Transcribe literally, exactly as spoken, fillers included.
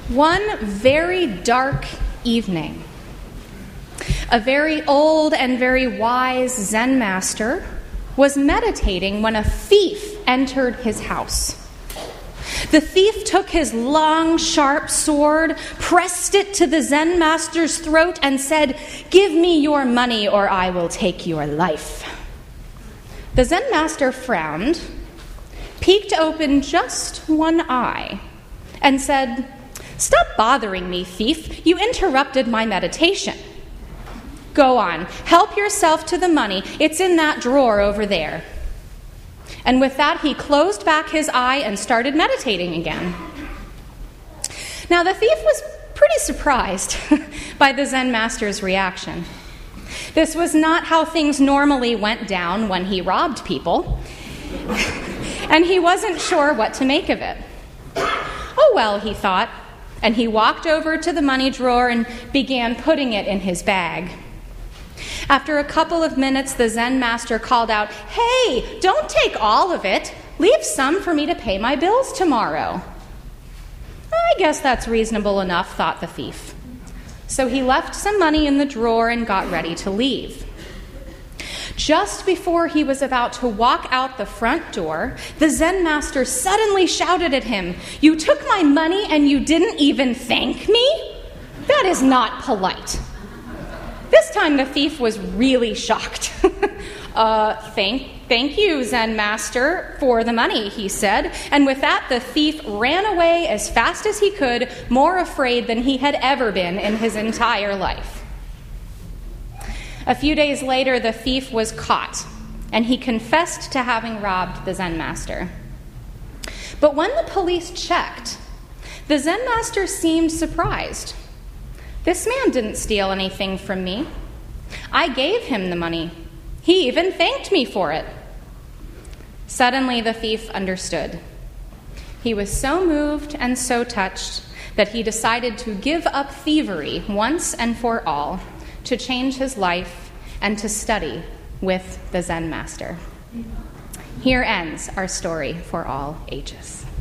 One very dark evening, a very old and very wise Zen master was meditating when a thief entered his house. The thief took his long, sharp sword, pressed it to the Zen master's throat, and said, "Give me your money or I will take your life." The Zen master frowned, peeked open just one eye, and said, "Stop bothering me, thief. You interrupted my meditation. Go on, help yourself to the money. It's in that drawer over there." And with that, he closed back his eye and started meditating again. Now, the thief was pretty surprised by the Zen master's reaction. This was not how things normally went down when he robbed people, and he wasn't sure what to make of it. Oh, well, he thought, and he walked over to the money drawer and began putting it in his bag. After a couple of minutes, the Zen master called out, "Hey, don't take all of it. Leave some for me to pay my bills tomorrow." "I guess that's reasonable enough," thought the thief. So he left some money in the drawer and got ready to leave. Just before he was about to walk out the front door, the Zen master suddenly shouted at him, "You took my money and you didn't even thank me? That is not polite." This time the thief was really shocked. uh, thank, thank you, Zen master, for the money, he said. And with that, the thief ran away as fast as he could, more afraid than he had ever been in his entire life. A few days later, the thief was caught, and he confessed to having robbed the Zen master. But when the police checked, the Zen master seemed surprised. "This man didn't steal anything from me. I gave him the money. He even thanked me for it." Suddenly, the thief understood. He was so moved and so touched that he decided to give up thievery once and for all, to change his life and to study with the Zen master. Here ends our story for all ages.